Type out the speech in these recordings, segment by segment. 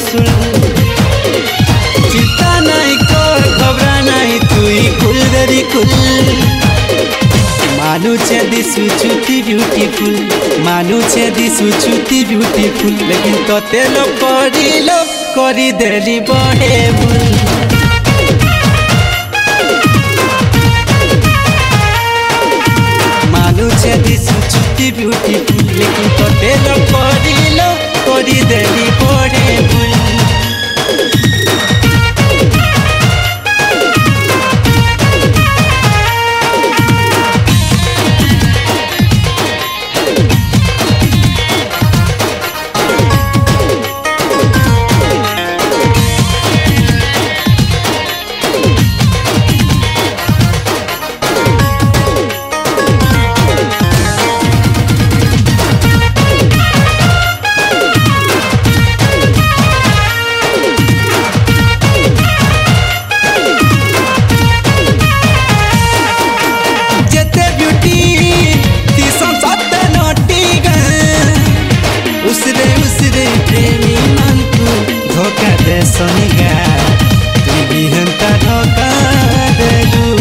रसूल चिंता नहीं कर घबरा नहीं तुई कुल देरी कुल मानुचे दिसु छुटी ब्यूटीफुल मानुचे दिसु छुटी ब्यूटीफुल लेकिन तो तेलो करी देली बड़े भूल मानुचे दिसु छुटी ब्यूटीफुल लेकिन तो तेलो करी देली बड़े भूल उसरे प्रेमी मन को धोखा दे सोनिगा तू भी हंता धोखा देलू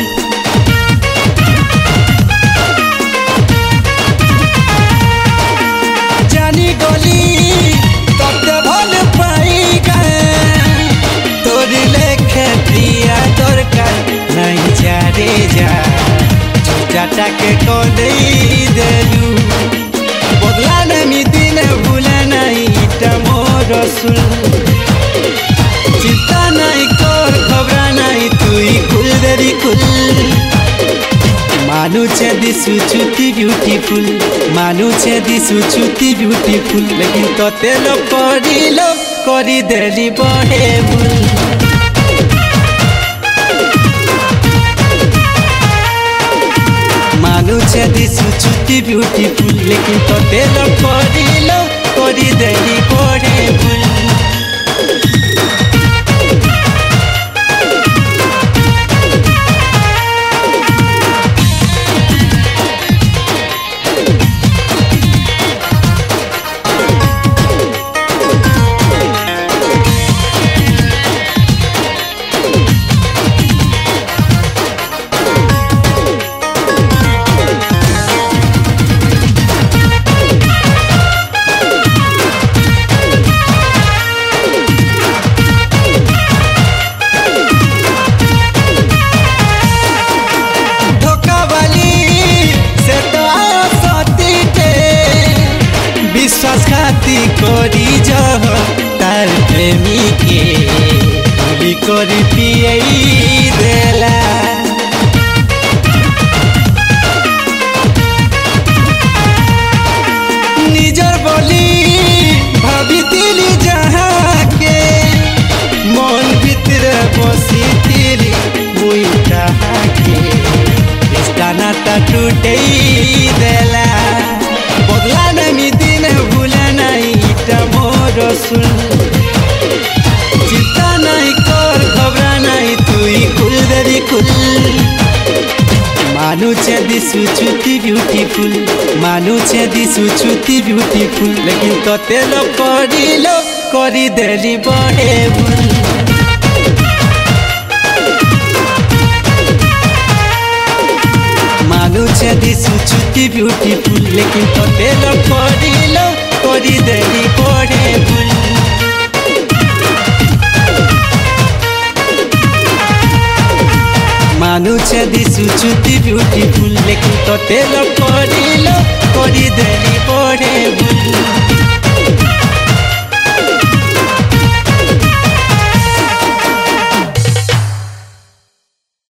जानी गली तोते भल पाईगा तोर लेखे प्रिया दरकार नहीं जा रे जा छोटा के को दे देलू बदला नहीं दिन भूला नहीं रसूल चिंता नहीं कर घबरा नहीं तुई कुल देरी कुल मानुचे दिसु छुटी ब्यूटीफुल मानुचे दिसु छुटी ब्यूटीफुल लेकिन तो तेलो करी देली बड़े भूल मानुचे दिसु छुटी ब्यूटीफुल लेकिन तो तेलो करी देली बड़े भूल विश्वासघाती करी जह तार प्रेमी के भूली करी पिए देला निजर बोली भाभी दिली जहाँ के मन भीतर बसी दिली मुई कहा के रिश्ता नाता टूटे देला बदला नहीं दिन भूला नहीं रसूल चिंता नहीं कर घबरा नहीं तुई कुल देरी कुल मानुचे दिसु छुटी ब्यूटीफुल मानुचे दिसु छुटी ब्यूटीफुल लेकिन तो तेलो करी देली बड़े भूल मानुचे दिसु छुटी ब्यूटीफुल लेकिन तो तेलो करी देली बड़े भूल मानुचे दिसु छुटी ब्यूटीफुल लेकिन तो तेलो करी देली बड़े भूल।